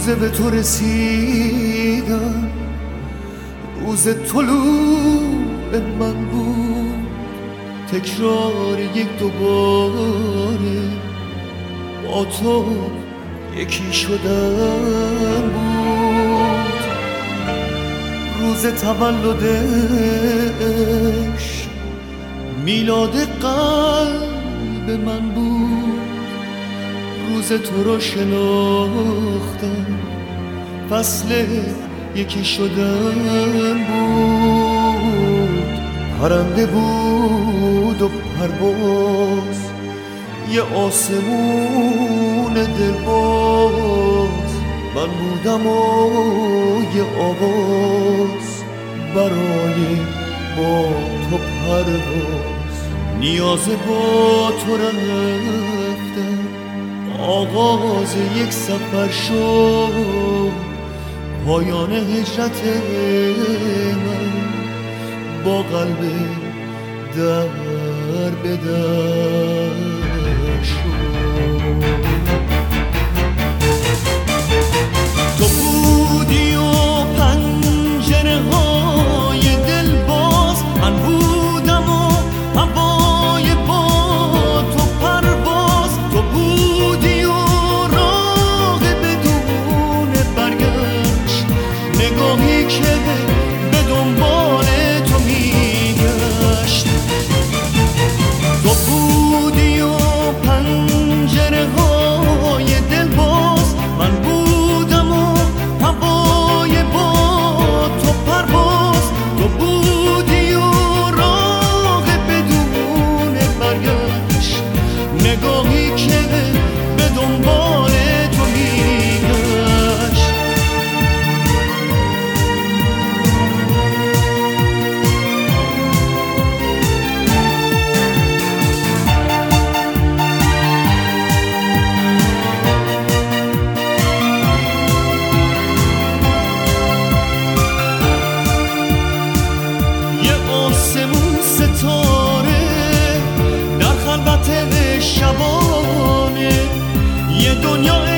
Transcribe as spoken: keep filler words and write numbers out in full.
روز به تو رسیدم، روز طلوع من بود، تکرار یک دوباره با تو یکی شدن بود. روز تولدش میلاد قلب من بود، روز تو رو شناختم، فصل یکی شدن بود. پرنده بود و پرواز، یه آسمون دلباز، من بودم و یه آواز برای با تو پرواز. نیاز با تو رفتم، آغاز یک سفر شد، پایان هجرت من با قلب در به در شد. تو بودی و پنجره های دل باز، من بودم و هوای با تو پرواز. تو بودی و راه بدون برگشت، نگاهی که به دنبال تو میگشت. تو بودی و پنجره های دل باز، من بودم و هوای با تو پرواز. تو بودی و راه بدون برگشت، نگاهی که به دنبال تو میگشت. ستاره در خلوت شبانه، یه دنیا